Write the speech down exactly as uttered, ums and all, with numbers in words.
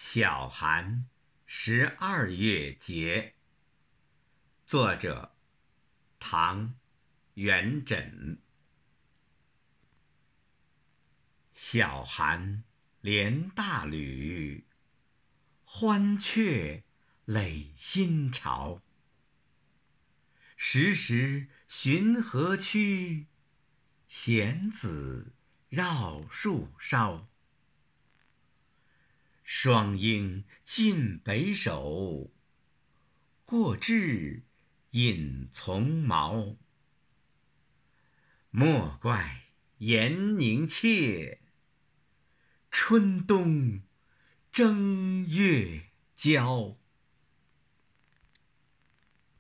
小寒十二月节，作者唐·元稹。小寒连大吕，欢雀垒新巢。时时寻河曲，闲子绕树梢。双鹰尽北首，过至引丛毛。莫怪严凝切，春冬正月交。